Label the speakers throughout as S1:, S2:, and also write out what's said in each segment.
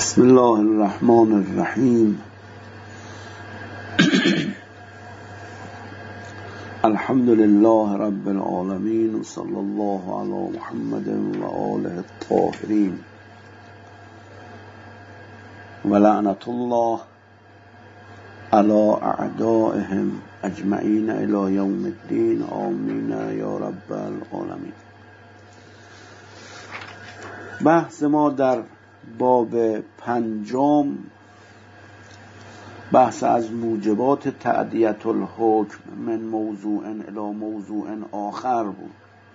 S1: بسم الله الرحمن الرحیم. الحمد لله رب العالمین و صلی الله علی محمد و آله الطاهرین و لعنت الله علی اعدائهم اجمعین الی یوم الدین. آمین یا رب العالمین. بحث ما در باب پنجم بحث از موجبات تعدیت الحکم من موضوع الی موضوع آخر بود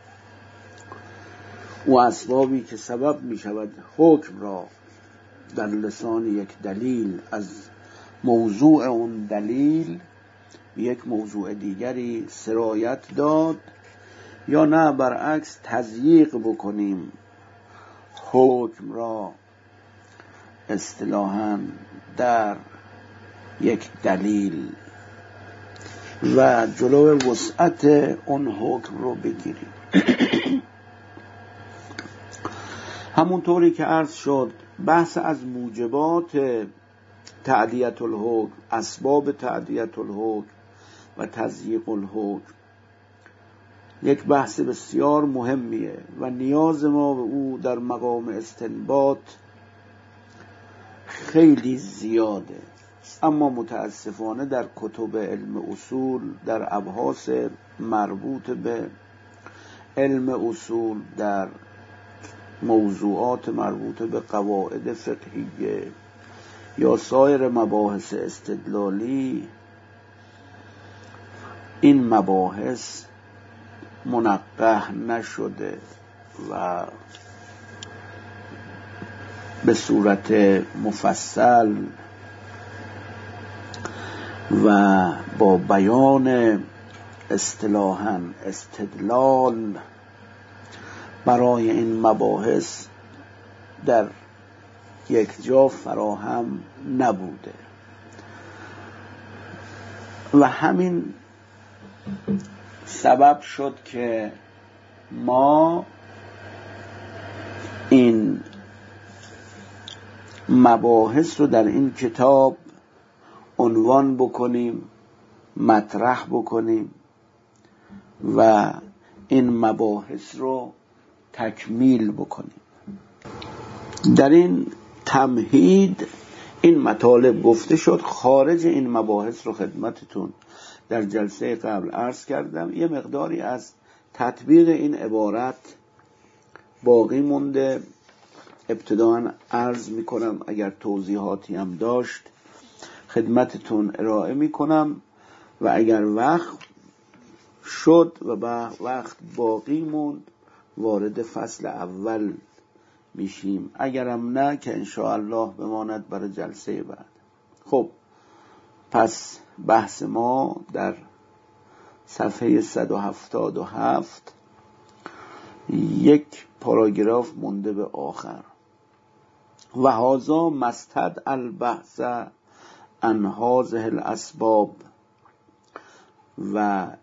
S1: و اسبابی که سبب می شود حکم را در لسان یک دلیل از موضوع اون دلیل یک موضوع دیگری سرایت داد یا نه برعکس تضییق بکنیم حکم را اصطلاحاً در یک دلیل و جلو وسعت اون حکم رو بگیریم. همونطوری که عرض شد بحث از موجبات تعدیت الحکم، اسباب تعدیت الحکم و تضییق الحکم یک بحث بسیار مهمیه و نیاز ما به او در مقام استنباط خیلی زیاده، اما متاسفانه در کتب علم اصول، در ابحاث مربوط به علم اصول، در موضوعات مربوط به قواعد فقهیه یا سایر مباحث استدلالی این مباحث منقح نشده و به صورت مفصل و با بیان اصطلاحاً استدلال برای این مباحث در یک جا فراهم نبوده و همین سبب شد که ما این مباحث رو در این کتاب عنوان بکنیم، مطرح بکنیم و این مباحث رو تکمیل بکنیم. در این تمهید این مطالب گفته شد. خارج این مباحث رو خدمتتون در جلسه قبل عرض کردم. یه مقداری از تطبیق این عبارت باقی مونده، ابتداً عرض میکنم، اگر توضیحاتی هم داشت خدمتتون ارائه میکنم و اگر وقت شد و وقت باقی موند وارد فصل اول میشیم، اگرم نه که انشاءالله بماند برای جلسه بعد. خب پس بحث ما در صفحه 177 یک پاراگراف مونده به آخر. و هذا مستد البحث عن هذه الاسباب و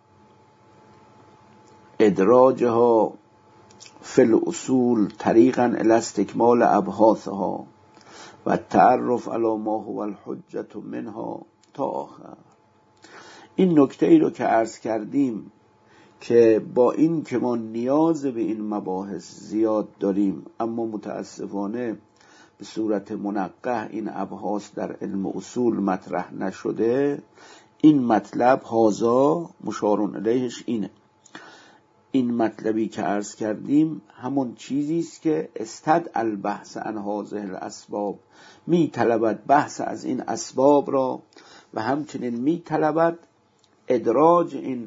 S1: ادراجها فی الاصول طریقا الی استکمال ابحاثها و التعرف علی ما هو الحجة منها تا آخر. این نکته ای رو که عرض کردیم که با این که ما نیاز به این مباحث زیاد داریم اما متاسفانه به صورت منقح این ابحاث در علم اصول مطرح نشده، این مطلب هازا مشارون الیهش اینه. این مطلبی که عرض کردیم همون چیزی است که استد البحث عن هذه الاسباب، می طلبد بحث از این اسباب را و همچنین می طلبد ادراج این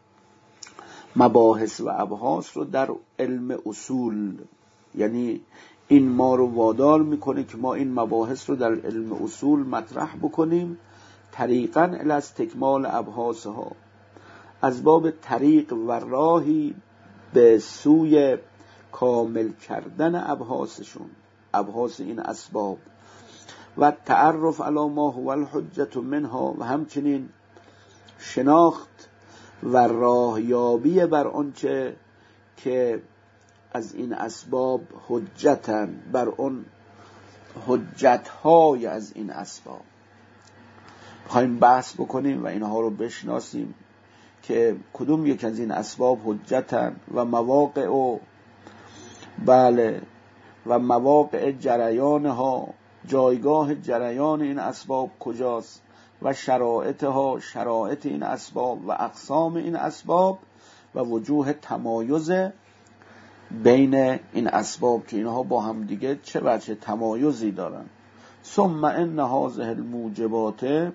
S1: مباحث و ابحاث رو در علم اصول. یعنی این ما رو وادار میکنه که ما این مباحث رو در علم اصول مطرح بکنیم طریقاً الی استکمال ابحاثها، از باب طریق و راهی به سوی کامل کردن ابحاثشون، ابحاث این اسباب، و تعرف علی ما هو الحجة منها و همچنین شناخت و راهیابی بر آنچه که از این اسباب حجتن، بر اون حجت‌های از این اسباب می‌خوایم بحث بکنیم و اینها رو بشناسیم که کدوم یک از این اسباب حجتن و مواقع و بله و مواقع جریانها، جایگاه جریان این اسباب کجاست و شرایطها، شرایط این اسباب و اقسام این اسباب و وجوه تمایز بین این اسباب که اینها با هم دیگه چه وجه تمایزی دارن. ثم ان هذه الموجبات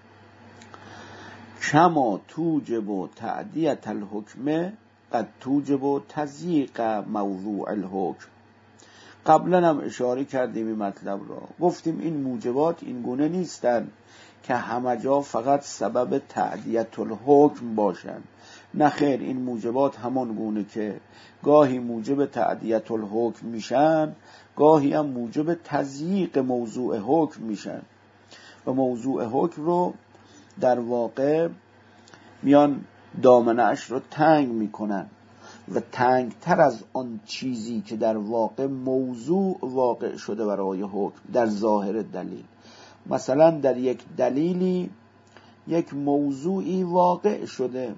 S1: کما توجب تعدیة الحکم قد توجب تضییق موضوع الحکم. قبلا هم اشاره کردیم این مطلب را، گفتیم این موجبات این گونه نیستن که همه جا فقط سبب تعدیة الحکم باشن. نه خیر، این موجبات همان گونه که گاهی موجب تعدیة الحکم میشن، گاهی هم موجب تضییق موضوع حکم میشن و موضوع حکم رو در واقع میان دامنه‌اش رو تنگ میکنن و تنگ تر از آن چیزی که در واقع موضوع واقع شده برای حکم در ظاهر دلیل. مثلا در یک دلیلی یک موضوعی واقع شده،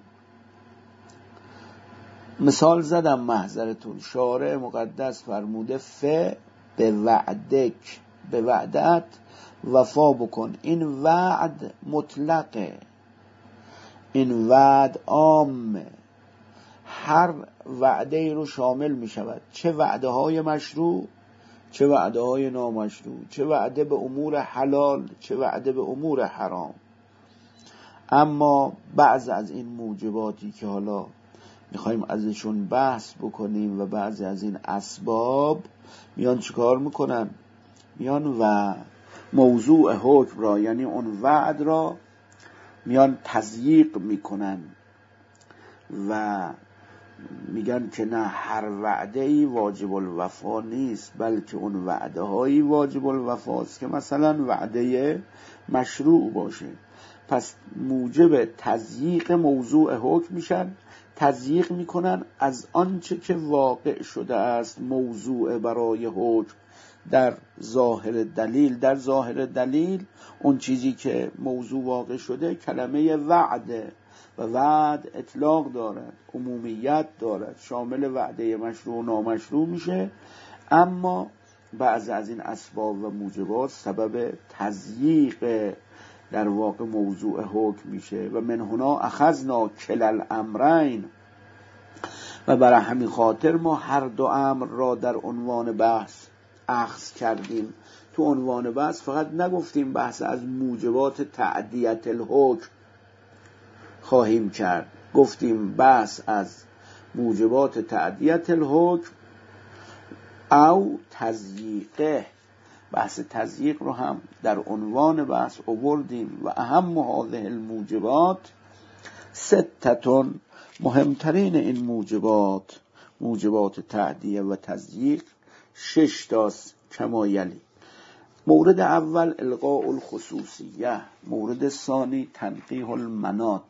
S1: مثال زدم محضرتون، شارع مقدس فرموده به وعدک، به وعدت وفا بکن. این وعد مطلقه، این وعد عامه، هر وعده ای رو شامل می شود، چه وعده های مشروع، چه وعده های نامشروع، چه وعده به امور حلال، چه وعده به امور حرام. اما بعض از این موجباتی که حالا میخوایم ازشون بحث بکنیم و بعضی از این اسباب میان چیکار میکنن؟ میان و موضوع حکم را، یعنی اون وعد را میان تضییق میکنن و میگن که نه، هر وعده ای واجب الوفا نیست، بلکه اون وعده هایی واجب الوفاست که مثلا وعده مشروع باشه. پس موجب تضییق موضوع حکم میشن، تضییق میکنن از آنچه که واقع شده است موضوع برای حکم در ظاهر دلیل. در ظاهر دلیل اون چیزی که موضوع واقع شده کلمه وعده و وعد اطلاق دارد، عمومیت دارد، شامل وعده مشروع و نامشروع میشه. اما بعض از این اسباب و موجبات سبب تضییق در واقع موضوع حکم میشه و من هنا اخذنا کلا الامرین، و برای همین خاطر ما هر دو امر را در عنوان بحث اخذ کردیم. تو عنوان بحث فقط نگفتیم بحث از موجبات تعدیة الحکم خواهیم کرد، گفتیم بحث از موجبات تعدیة الحکم او تضییقه. بحث تضییق رو هم در عنوان بحث آوردیم. و اهم هذه الموجبات ستتون، مهمترین این موجبات، موجبات تعدیه و تضییق 6 تاست کما یلی. مورد اول الغاء الخصوصیه، مورد ثانی تنقیح المناط،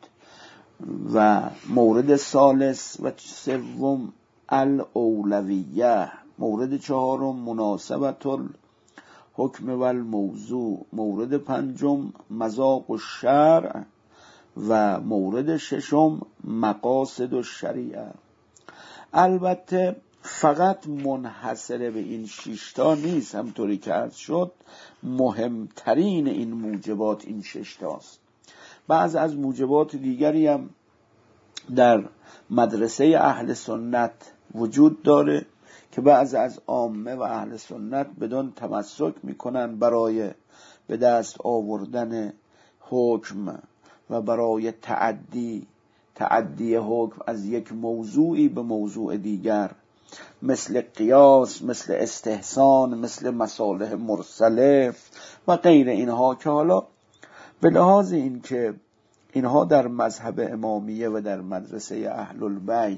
S1: و مورد ثالث و سوم الاولویه، مورد چهارم مناسبت الحکم و الموضوع، مورد پنجم مذاق الشرع و مورد ششم مقاصد الشریعه. البته فقط منحصر به این 6 تا نیست، همطوری که عرض شد مهمترین این موجبات این 6 تاست. بعض از موجبات دیگری هم در مدرسه اهل سنت وجود داره که بعض از عامه و اهل سنت بدون تمسک میکنن برای به دست آوردن حکم و برای تعدی حکم از یک موضوعی به موضوع دیگر، مثل قیاس، مثل استحسان، مثل مصالح مرسله و غیر اینها، که حالا به لحاظ این که اینها در مذهب امامیه و در مدرسه اهل البیت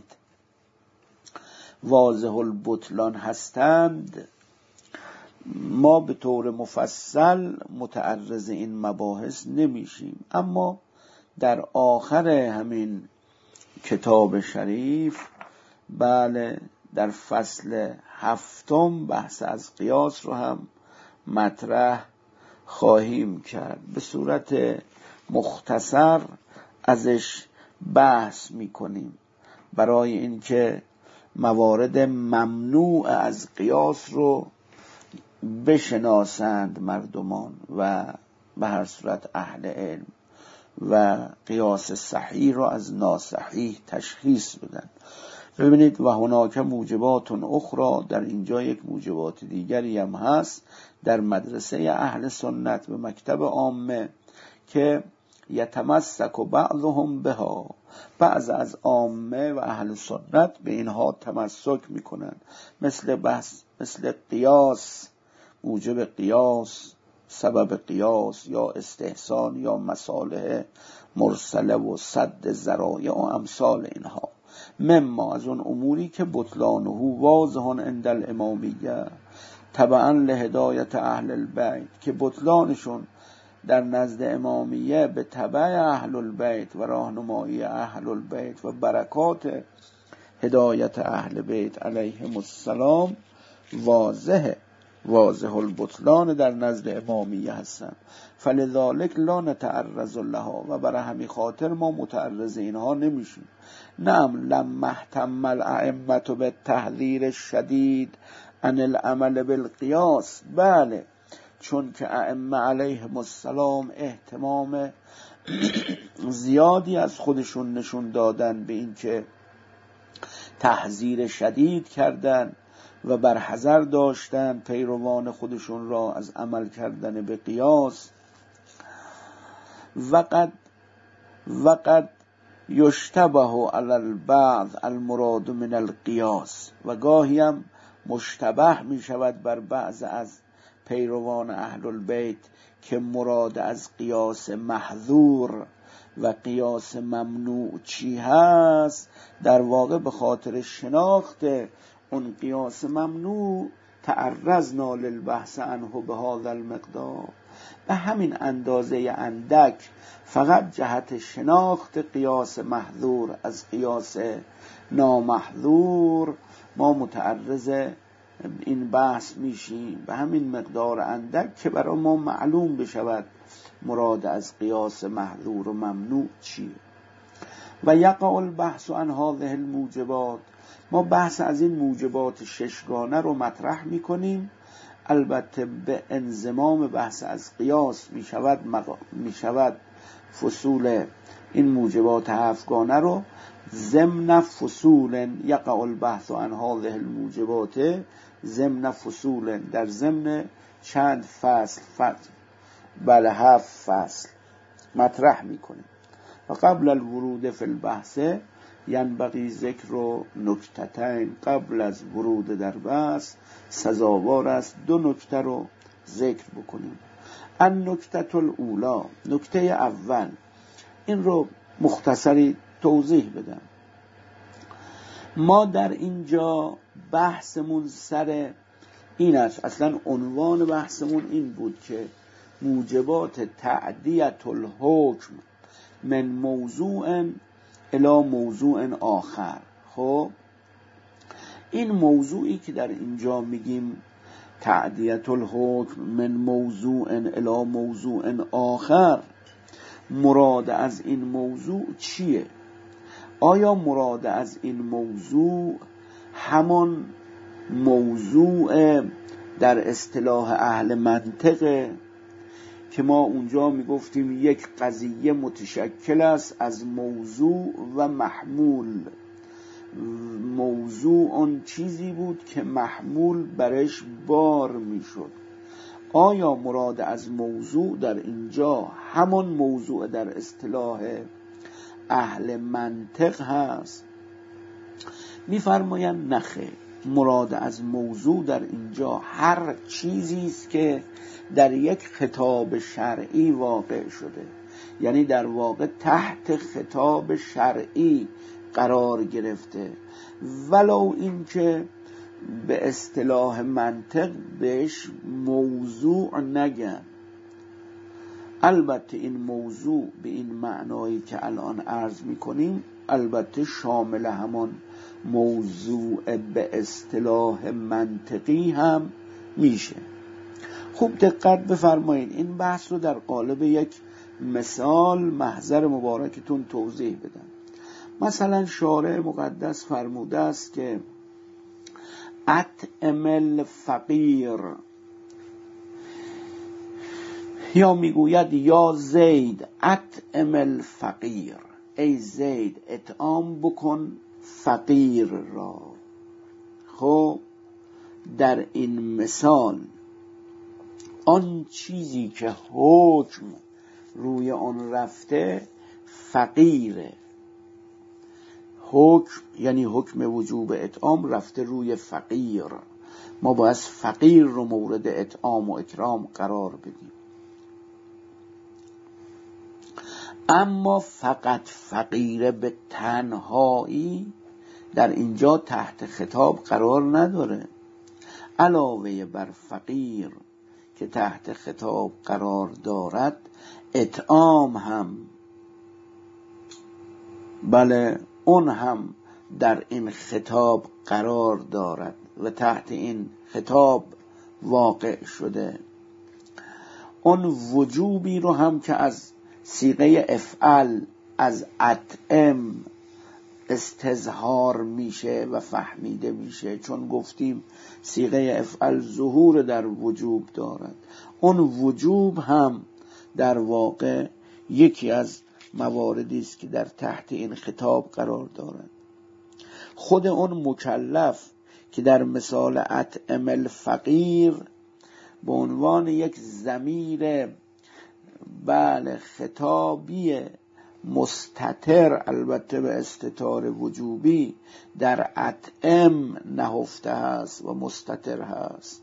S1: واضح البطلان هستند، ما به طور مفصل متعرض این مباحث نمیشیم. اما در آخر همین کتاب شریف، بله، در فصل 7 بحث از قیاس رو هم مطرح خواهیم کرد. به صورت مختصر ازش بحث میکنیم برای اینکه موارد ممنوع از قیاس رو بشناسند مردمان و به هر صورت اهل علم و قیاس صحیح رو از ناصحیح تشخیص بدن. ببینید و هناک موجبات اخرى، در اینجا یک موجبات دیگری هم هست در مدرسه اهل سنت و مکتب عامه که یتمسک بعضهم بها، بعض از عامه و اهل سنت به اینها تمسک میکنن، مثل قیاس، موجب قیاس، سبب قیاس یا استحسان یا مصالح مرسله و سد ذرایع و امثال اینها. مما از اون اموری که بطلانه واضح عند الامامیه تبعا لهدایت اهل البیت، که بطلانشون در نزد امامیه به تبع اهل البیت و راهنمایی اهل البیت و برکات هدایت اهل بیت علیهم السلام واضح البطلان در نزد امامیه هستند. فلذالک لا نتعرض لها، و برای همین خاطر ما متعرض اینها نمیشیم. نعم لما اهتم الائمه بالتحذیر الشدید عن العمل بالقیاس، بله چون که ائمه علیهم السلام اهتمام زیادی از خودشون نشون دادن به این که تحذیر شدید کردن و برحذر داشتن پیروان خودشون را از عمل کردن به قیاس. وقد یشتبه علی البعض المراد من القیاس، و گاهی هم مشتبه می شود بر بعض از پیروان اهل البیت که مراد از قیاس محظور و قیاس ممنوع چی هست. در واقع به خاطر شناخت اون قیاس ممنوع تعرضنا للبحث عنه به هذا المقدار، به همین اندازه اندک، فقط جهت شناخت قیاس محظور از قیاس نامحظور ما متعرض این بحث میشیم، به همین مقدار اندک که برای ما معلوم بشود مراد از قیاس محظور و ممنوع چیه. و یقع البحث عن هذه الموجبات، ما بحث از این موجبات ششگانه رو مطرح میکنیم، البته به انضمام بحث از قیاس میشود فصول این موجبات هفتگانه رو ضمن فصول یقع البحث عن هذه الموجبات ضمن فصول، در ضمن چند فصل بله 7 فصل مطرح میکنیم. و قبل الورود فی البحث ینبغی ذکر نکتتین، قبل از ورود در بحث سزاوار است 2 نکته رو ذکر بکنیم. النکته الاولی، نکته اول، این رو مختصری توضیح بدم. ما در اینجا بحثمون سر این است، اصلا عنوان بحثمون این بود که موجبات تعدیت الحکم من موضوع الی موضوع آخر. خب این موضوعی که در اینجا میگیم تعدیت الحکم من موضوع الی موضوع آخر، مراد از این موضوع چیه؟ آیا مراد از این موضوع همان موضوع در اصطلاح اهل منطقه که ما اونجا میگفتیم یک قضیه متشکل است از موضوع و محمول؟ موضوع اون چیزی بود که محمول برش بار میشد. آیا مراد از موضوع در اینجا همان موضوع در اصطلاح اهل منطق هست؟ میفرمایند نخیر، مراد از موضوع در اینجا هر چیزی است که در یک خطاب شرعی واقع شده، یعنی در واقع تحت خطاب شرعی قرار گرفته، ولو این که به اصطلاح منطق بهش موضوع نگن. البته این موضوع به این معنایی که الان عرض میکنیم البته شامل همان موضوع به اصطلاح منطقی هم میشه. خوب دقت بفرمایید، این بحث رو در قالب یک مثال محضر مبارکتون توضیح بدم. مثلا شارع مقدس فرموده است که اطعم الفقیر، یا میگوید یا زید اطعم الفقیر، ای زید اطعام بکن فقیر را. خب در این مثال آن چیزی که حکم روی آن رفته فقیره. حکم یعنی حکم وجوب اطعام رفته روی فقیر، ما باید فقیر رو مورد اطعام و اکرام قرار بدیم. اما فقط فقیره به تنهایی در اینجا تحت خطاب قرار نداره. علاوه بر فقیر که تحت خطاب قرار دارد، اطعام هم، بله اون هم در این خطاب قرار دارد و تحت این خطاب واقع شده. اون وجوبی رو هم که از صیغه افعل، از اطعم استظهار میشه و فهمیده میشه، چون گفتیم صیغه افعل ظهور در وجوب دارد. اون وجوب هم در واقع یکی از مواردی است که در تحت این خطاب قرار دارد. خود اون مکلف که در مثال اطعم الفقیر به عنوان یک ضمیر بله خطابی مستتر، البته به استتار وجوبی، در اطعم نهفته هست و مستتر هست.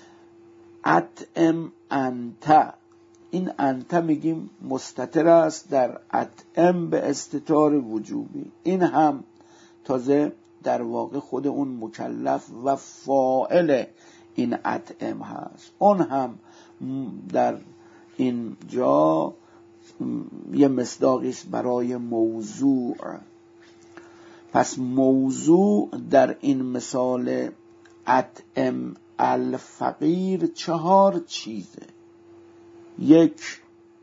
S1: اطعم انت، این انت میگیم مستتر است در اطعم به استتار وجوبی. این هم تازه در واقع خود اون مکلف و فاعل این اطعم هست. اون هم در این جا یه مصداقی است برای موضوع. پس موضوع در این مثال اطعم الفقیر 4 چیزه. یک،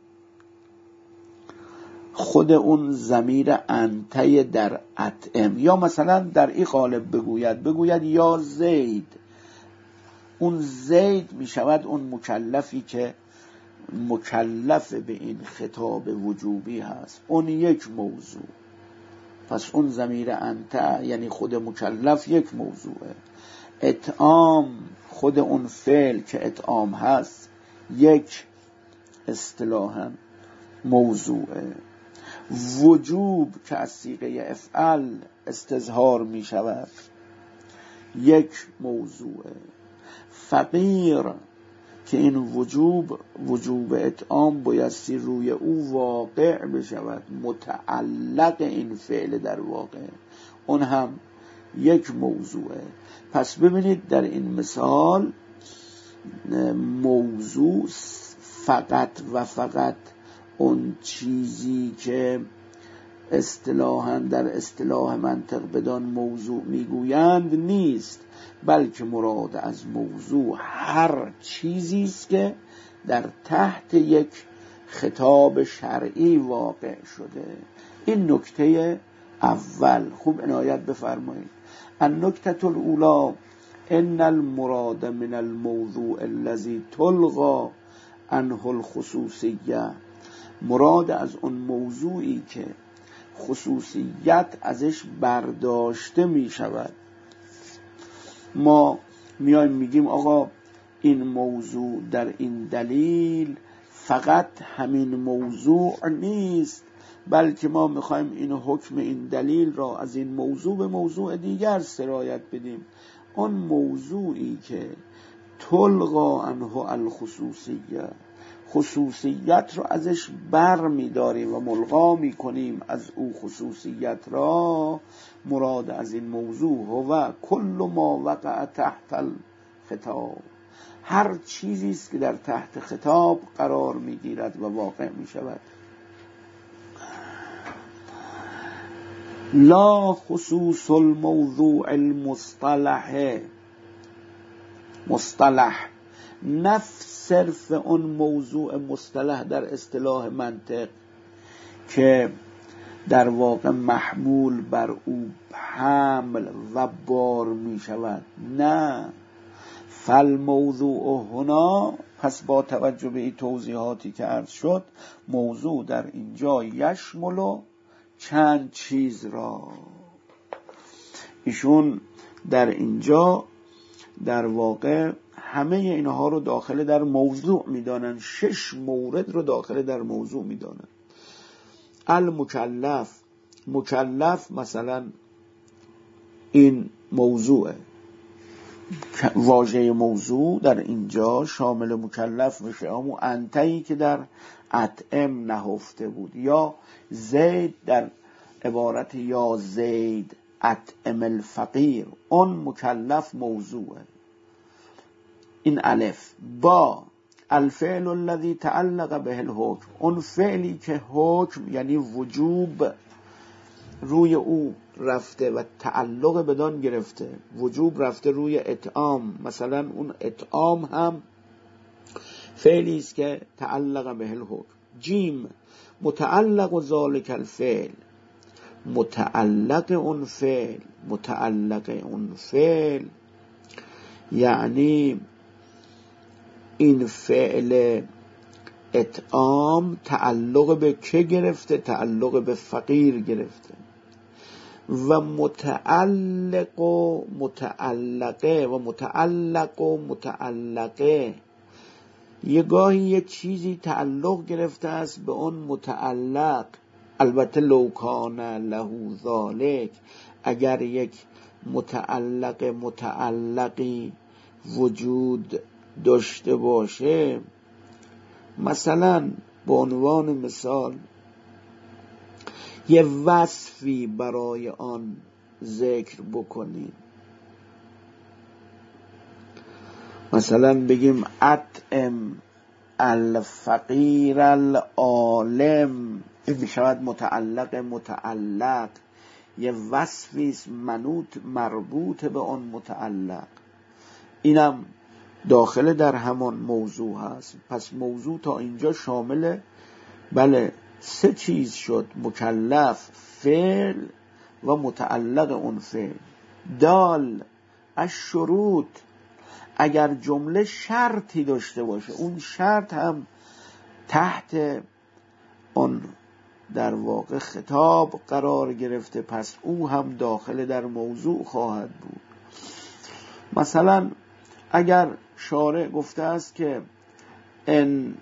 S1: خود اون ضمیر انته در اطعم، یا مثلا در این قالب بگوید یا زید. اون زید می شود اون مکلفی که مکلف به این خطاب وجوبی هست، اون یک موضوع. پس اون ضمیر انت یعنی خود مکلف یک موضوعه. اطعام، خود اون فعل که اطعام هست یک اصطلاحاً موضوعه. وجوب که از صیغه افعل استظهار می شود یک موضوعه. فقیر که این وجوب اطعام بایستی روی او واقع بشود، متعلق این فعل در واقع، اون هم یک موضوعه. پس ببینید در این مثال موضوع فقط و فقط اون چیزی که اصطلاحاً در اصطلاح منطق بدان موضوع میگویند نیست، بلکه مراد از موضوع هر چیزی است که در تحت یک خطاب شرعی واقع شده. این نکته اول، خوب عنایت بفرمایید. النکته الاولی ان المراد من الموضوع الذي تلغى عنه الخصوصیه، مراد از اون موضوعی که خصوصیت ازش برداشته می شود. ما میایم میگیم آقا این موضوع در این دلیل فقط همین موضوع نیست، بلکه ما میخوایم این حکم این دلیل را از این موضوع به موضوع دیگر سرایت بدیم. اون موضوعی که تلغا عنه الخصوصیه، خصوصیت را ازش بر می‌داریم و ملغا می‌کنیم از او خصوصیت را، مراد از این موضوع هو کل ما وقع تحت الخطاب، هر چیزی است که در تحت خطاب قرار می‌گیرد و واقع می‌شود. لا خصوص الموضوع المصطلح، مصطلح نه صرف اون موضوع مصطلح در اصطلاح منطق که در واقع محمول بر او حمل و بار می شود. نه، فالموضوع هنا، پس با توجه به این توضیحاتی که عرض شد، موضوع در اینجا یشمل چند چیز را. ایشون در اینجا در واقع همه اینها رو داخل در موضوع میدانن، 6 مورد رو داخل در موضوع میدانن. المکلف، مکلف مثلا این موضوعه، واژه موضوع در اینجا شامل مکلف میشه. همون انتهی که در اطعم نهفته بود، یا زید در عبارت یا زید اطعم الفقیر، اون مکلف موضوعه. این الف. با الفعل الذي تعلق به الحکم، اون فعلی که حکم یعنی وجوب روی او رفته و تعلق بدان گرفته، وجوب رفته روی اطعام. مثلا اون اطعام هم فعلی است که تعلق به الحکم. جیم متعلق ذلک الفعل، متعلق اون فعل، متعلق اون فعل یعنی این فعل اطعام تعلق به که گرفته؟ تعلق به فقیر گرفته. و متعلق و متعلقه و متعلق و متعلقه، یه گاهی یه چیزی تعلق گرفته است به اون متعلق. البته لو کان له ذالک، اگر یک متعلقی وجود داشته باشه، مثلا به عنوان مثال یه وصفی برای آن ذکر بکنیم، مثلا بگیم اطعم الفقیر العالم، این میشود متعلق، یه وصفی است منوط مربوط به آن متعلق، اینم داخل در همان موضوع هست. پس موضوع تا اینجا شامل بله 3 چیز شد: مکلف، فعل و متعلق اون فعل. دال الشروط، اگر جمله شرطی داشته باشه، اون شرط هم تحت اون در واقع خطاب قرار گرفته، پس او هم داخل در موضوع خواهد بود. مثلا اگر شارع گفته است که ان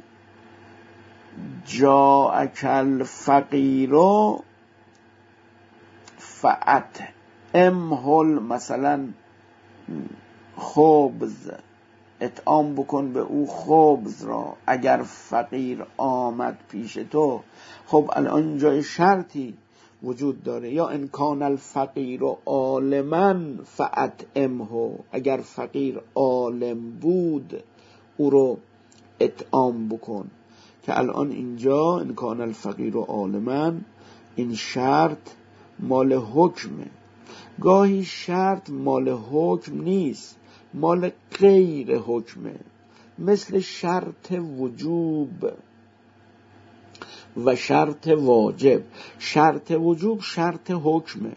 S1: جاءک الفقیر فاطعمه، مثلا خبز، اطعام بکن به او خبز را اگر فقیر آمد پیش تو. خب الان اینجا شرطی وجود داره. یا ان کان الفقیر عالما فاطعمه، اگر فقیر عالم بود او رو اطعام بکن. که الان اینجا ان کان الفقیر عالما، این شرط مال حکمه. گاهی شرط مال حکم نیست، مال غیر حکمه، مثل شرط وجوب و شرط واجب. شرط وجوب شرط حکمه،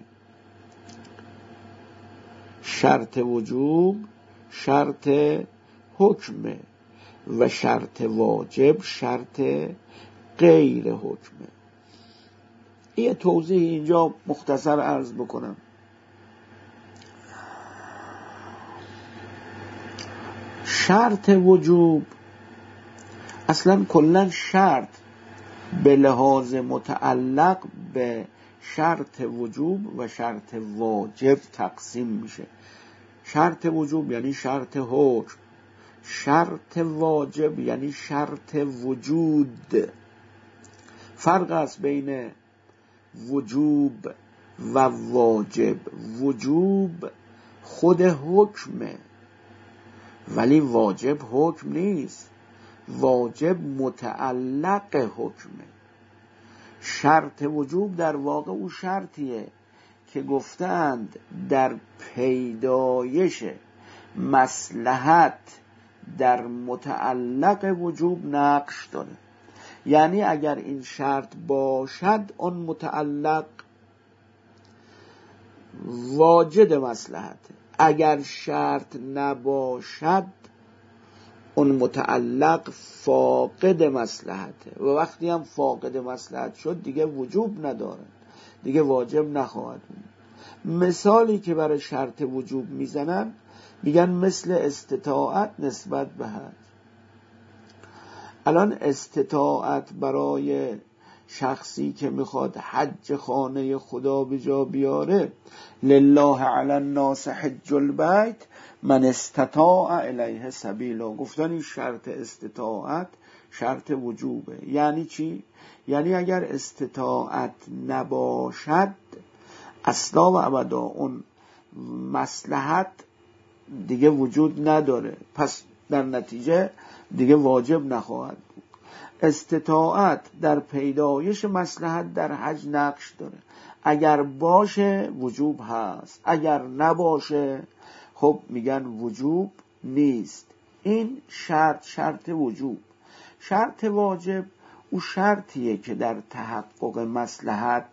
S1: شرط وجوب شرط حکمه و شرط واجب شرط غیر حکمه. یه توضیح اینجا مختصر عرض بکنم. شرط وجوب اصلا کلا شرط به لحاظ متعلق به شرط وجوب و شرط واجب تقسیم میشه. شرط وجوب یعنی شرط حکم، شرط واجب یعنی شرط وجود. فرق است بین وجوب و واجب. وجوب خود حکمه ولی واجب حکم نیست، واجب متعلق حکمه. شرط وجوب در واقع او شرطیه که گفتند در پیدایش مصلحت در متعلق وجوب نقش داره. یعنی اگر این شرط باشد اون متعلق واجد مصلحته، اگر شرط نباشد اون متعلق فاقد مصلحته و وقتی هم فاقد مصلحت شد دیگه وجوب نداره، دیگه واجب نخواهد بود. مثالی که برای شرط وجوب میزنن میگن مثل استطاعت نسبت به حج. الان استطاعت برای شخصی که میخواد حج خانه خدا به جا بیاره، لله علی الناس حج البیت من استطاع الیه سبیلا، گفتن این شرط استطاعت شرط وجوبه. یعنی چی؟ یعنی اگر استطاعت نباشد اصلا و ابدا اون مصلحت دیگه وجود نداره، پس در نتیجه دیگه واجب نخواهد بود. استطاعت در پیدایش مصلحت در حج نقش داره، اگر باشه وجوب هست، اگر نباشه خب میگن وجوب نیست. این شرط وجوب. شرط واجب او شرطیه که در تحقق مصلحت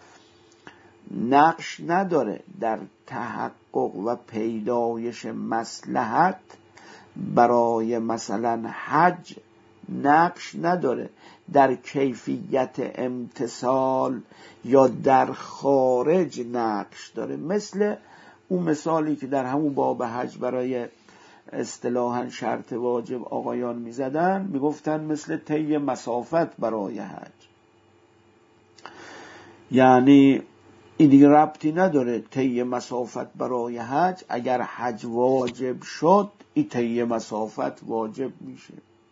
S1: نقش نداره، در تحقق و پیدایش مصلحت برای مثلا حج نقش نداره، در کیفیت امتثال یا در خارج نقش داره. مثل اون مثالی که در همون باب حج برای اصطلاحاً شرط واجب آقایان میزدن، میگفتن مثل طی مسافت برای حج. یعنی این دیگه ربطی نداره طی مسافت برای حج، اگر حج واجب شد این طی مسافت واجب میشه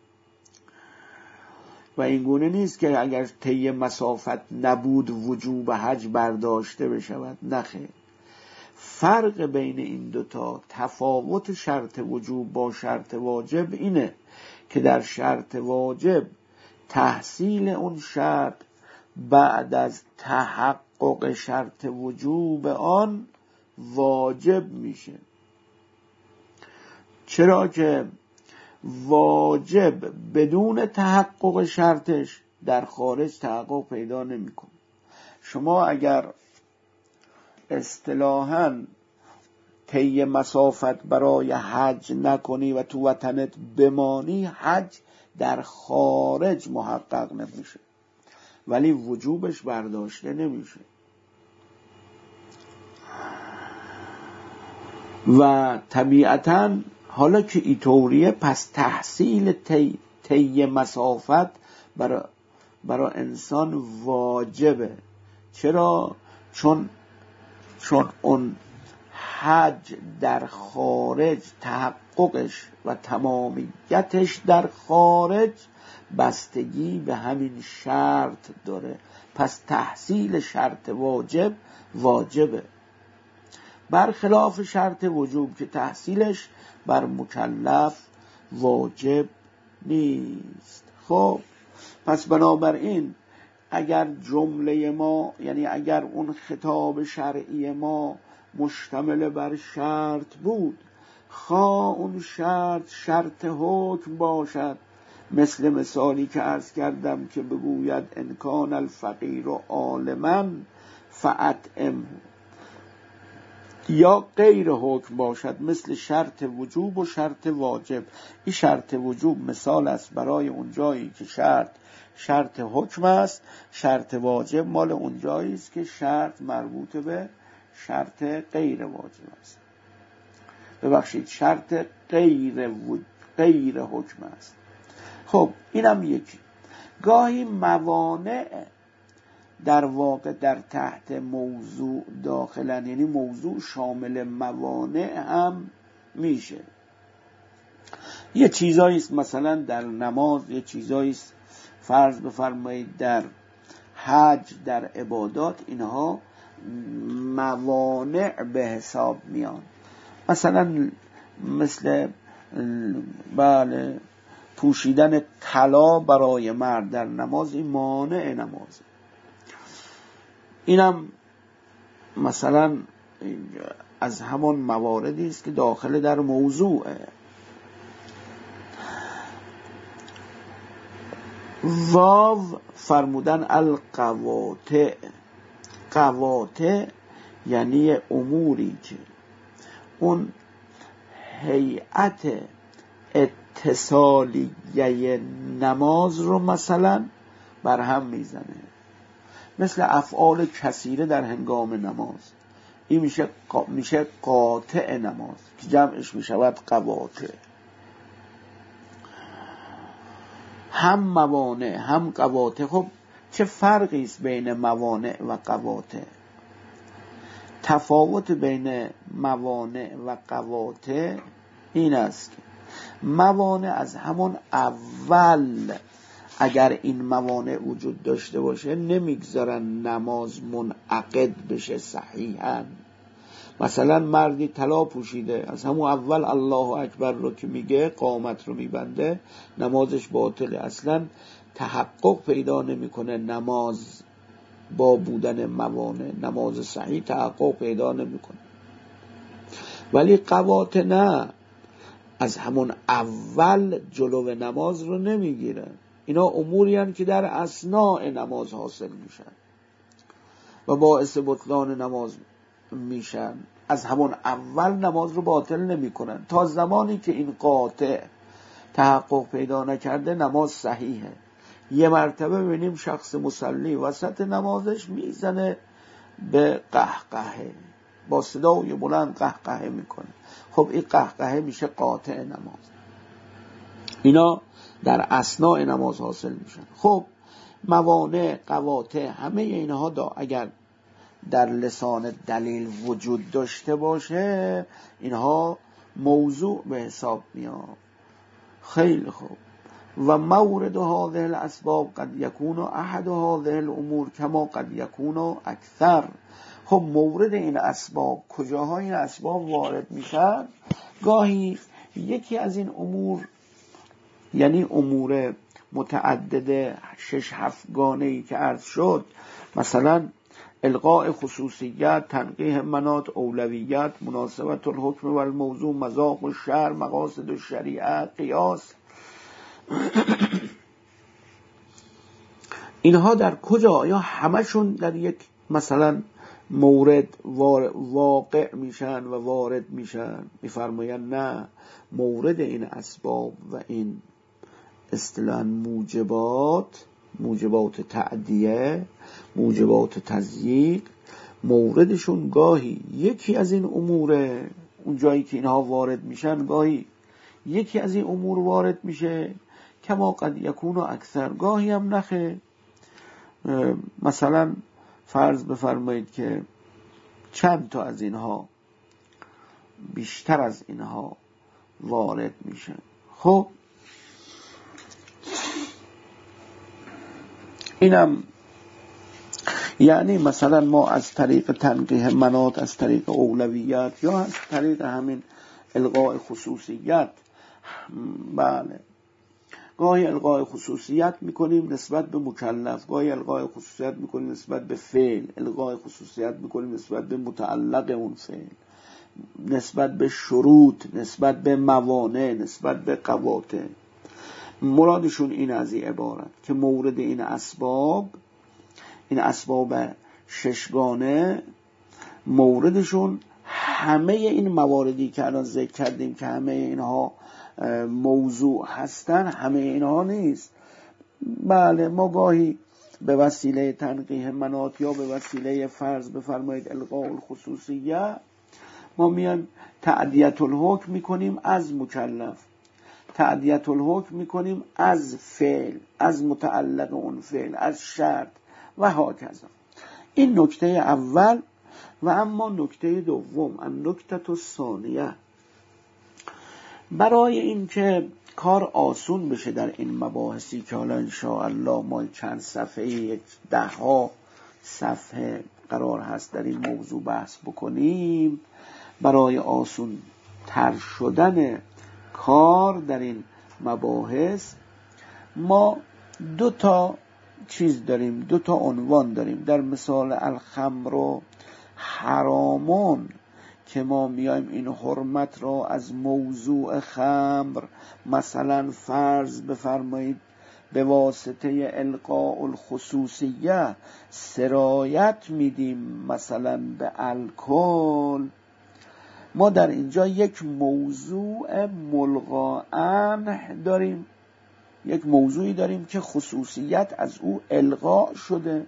S1: و این گونه نیست که اگر طی مسافت نبود وجوب حج برداشته بشود. نخیر. فرق بین این دوتا، تفاوت شرط وجوب با شرط واجب اینه که در شرط واجب تحصیل اون شرط بعد از تحقق شرط وجوب آن واجب میشه. چرا که واجب بدون تحقق شرطش در خارج تحقق پیدا نمیکنه. شما اگر اصطلاحاً طی مسافت برای حج نکنی و تو وطنت بمانی، حج در خارج محقق نمیشه ولی وجوبش برداشته نمیشه. و طبیعتاً حالا که اینطوریه پس تحصیل طی مسافت برای انسان واجبه. چرا؟ چون اون حج در خارج تحققش و تمامیتش در خارج بستگی به همین شرط داره، پس تحصیل شرط واجبه، برخلاف شرط وجوب که تحصیلش بر مکلف واجب نیست. خب پس بنابراین اگر جمله ما، یعنی اگر اون خطاب شرعی ما مشتمل بر شرط بود، خواه اون شرط حکم باشد، مثل مثالی که عرض کردم که بگوید ان کان الفقیر عالما فاطعمه، یا غیر حکم باشد مثل شرط وجوب و شرط واجب. این شرط وجوب مثال است برای اون جایی که شرط حکم است، شرط واجب مال اون جایی است که شرط مربوط به شرط غیر واجب است. ببخشید شرط غیر حکم است. خب اینم یکی. گاهی موانع در واقع در تحت موضوع داخلن، یعنی موضوع شامل موانع هم میشه. یه چیزایی است مثلا در نماز، یه چیزایی است فرض بفرمایید در حج، در عبادات، اینها موانع به حساب میان. مثلا مثل پوشیدن طلا برای مرد در نماز، این مانع نماز. اینم مثلا از همان مواردی است که داخل در موضوعه. واو فرمودن القواطع. قواطع یعنی اموری که اون هیئت اتصالیه نماز رو مثلا برهم میزنه، مثل افعال کثیره در هنگام نماز. این میشه قاطع نماز که جمعش میشود قواطع. هم موانع هم قواطع. خب چه فرقی است بین موانع و قواطع؟ تفاوت بین موانع و قواطع این است که موانع از همون اول اگر این موانع وجود داشته باشه نمیگذارن نماز منعقد بشه صحیحاً. مثلا مردی طلا پوشیده، از همون اول الله اکبر رو که میگه قامت رو میبنده، نمازش باطله. اصلا تحقق پیدا نمیکنه نماز با بودن موانع، نماز صحیح تحقق پیدا نمیکنه. ولی قواطع نه، از همون اول جلو نماز رو نمیگیرن. اینا اموری هستند که در اثناء نماز حاصل میشن و باعث بطلان نماز میشن. از همون اول نماز رو باطل نمیکنن. تا زمانی که این قاطع تحقق پیدا نکرده نماز صحیحه. یه مرتبه ببینیم شخص مصلی وسط نمازش میزنه به قهقهه، با صدای بلند قهقهه میکنه. خب این قهقهه میشه قاطع نماز. اینا در اثناء نماز حاصل میشن. خب موانع، قواطع، همه اینها اگر در لسان دلیل وجود داشته باشه اینها موضوع به حساب میاد. خیلی خوب. و مورد هذه الاسباب قد یکون احد هذه الامور کما قد یکون اکثر. خب مورد این اسباب، کجاها این اسباب وارد میشن؟ گاهی یکی از این امور، یعنی امور متعدد 6-7 گانه‌ای که عرض شد، مثلا الغاء خصوصیت، تنقیح مناط، اولویت، مناسبت الحکم و الموضوع، مذاق الشرع، مقاصد الشریعه، قیاس، اینها در کجا؟ یا همشون در یک مثلا مورد واقع میشن و وارد میشن؟ میفرماین نه، مورد این اسباب و این اصطلاحاً موجبات تعدیه، موجبات تضییق، موردشون گاهی یکی از این اموره، اون جایی که اینها وارد میشن گاهی یکی از این امور وارد میشه، کما قد یکون اکثر، گاهی هم نخه. مثلا فرض بفرمایید که چند تا از اینها، بیشتر از اینها وارد میشن. خب اینم یعنی مثلا ما از طریق تنقیح مناط، از طریق اولویت، یا از طریق همین الغاء خصوصیت، بله، گاهی الغاء خصوصیت میکنیم نسبت به مکلف، گاهی الغاء خصوصیت میکنیم نسبت به فعل، الغاء خصوصیت میکنیم نسبت به متعلق اون فعل، نسبت به شروط، نسبت به موانع، نسبت به قواطع. مرادشون این از این عبارت که مورد این اسباب 6 گانه، موردشون همه این مواردی که الان ذکر کردیم که همه اینها موضوع هستن، همه اینها نیست. بله، ما گاهی به وسیله تنقیح مناط یا به وسیله فرض بفرمایید الغاء الخصوصیه ما میان تعدیت الحکم میکنیم از مکلف، تعدیت الحکم میکنیم از فعل، از متعلق اون فعل، از شرط و هاکذا. این نکته اول. و اما نکته دوم، النکته الثانیه، برای این که کار آسون بشه در این مباحثی که حالا انشاءالله ما چند صفحه، 10 صفحه قرار هست در این موضوع بحث بکنیم، برای آسون تر شدن کار در این مباحث ما 2 تا چیز داریم، 2 تا عنوان داریم. در مثال الخمر و حرامون که ما میایم این حرمت را از موضوع خمر مثلا فرض بفرمایید به واسطه القاء الخصوصیه سرایت میدیم مثلا به الکل، ما در اینجا یک موضوع ملغا داریم، یک موضوعی داریم که خصوصیت از او الغا شده،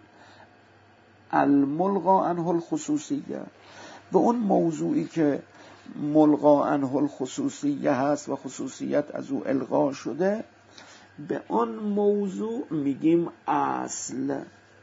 S1: الملغا عنه الخصوصیه، و اون موضوعی که ملغا عنه الخصوصیه هست و خصوصیت از او الغا شده، به اون موضوع میگیم اصل.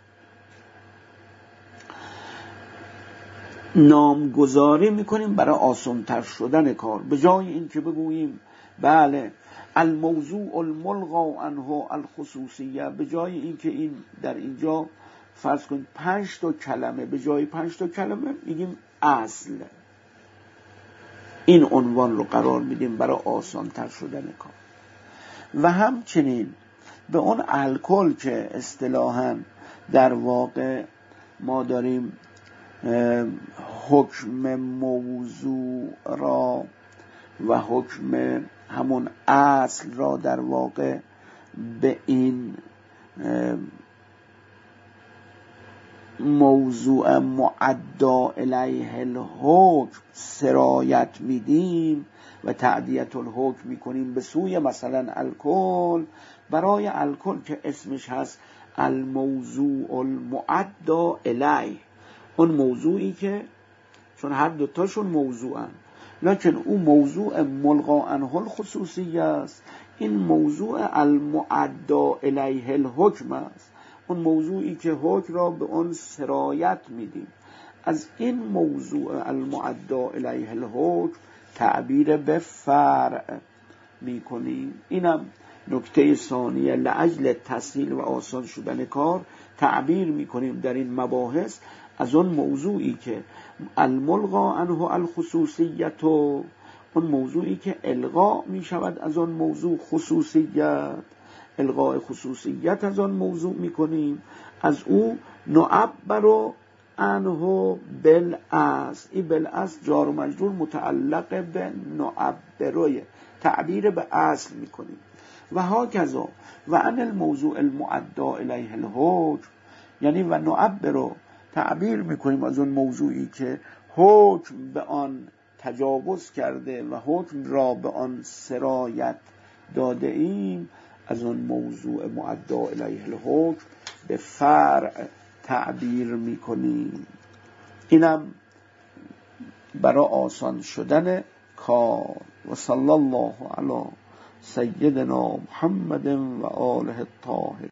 S1: نامگذاری میکنیم برای آسان‌تر شدن کار. به جای این که بگوییم بله الموضوع الملغا عنه الخصوصیه، به جای این که این در اینجا فرض کنید 5 تا کلمه، به جای 5 تا کلمه میگیم اصل. این عنوان رو قرار میدیم برای آسان‌تر شدن کار. و همچنین به اون الکل که اصطلاحاً در واقع ما داریم حکم موضوع را و حکم همون اصل را در واقع به این موضوع معدا الیه الحکم سرایت میدیم و تعدیت الحکم میکنیم به سوی مثلا الکل. برای الکل که اسمش هست الموضوع المعدا الیه، اون موضوعی که چون هر دوتاشون موضوعن، لکن اون موضوع ملغا عنه الخصوصیه است، این موضوع المعدا الیه الحکم است، اون موضوعی که حکم را به اون سرایت میدیم. از این موضوع المعدا الیه الحکم تعبیر به فرع میکنیم. اینم نکته ثانیه، لاجل تسهیل و آسان شدن کار تعبیر میکنیم در این مباحث از اون موضوعی که الملغا عنه الخصوصیت، اون موضوعی که الغا میشود از اون موضوع خصوصیت، الغاء خصوصیت از آن موضوع میکنیم، از او نعبر عنه بالاصل. این بالاصل جار و مجرور متعلق به نعبروی، تعبیر به اصل میکنیم. و هاکذا و عن الموضوع المعدا الیه الحکم، یعنی و نعبر تعبیر میکنیم از اون موضوعی که حکم به آن تجاوز کرده و حکم را به آن سرایت داده ایم، از اون موضوع معدا الیه الحکم به فرع تعبیر میکنیم. اینم برای آسان شدن کار. و صلی الله علی سیدنا محمد و آله الطاهرین.